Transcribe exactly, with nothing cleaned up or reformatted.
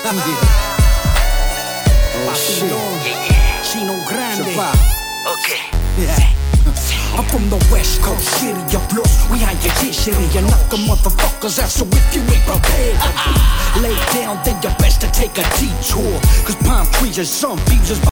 Oh shit. Chino Grande. Okay. Yeah. I'm from the West Coast, city of blues. We had your history, you knock the motherfuckers out. So if you ain't prepared to be laid down, then you best to take a detour. Cause palm trees and some beaches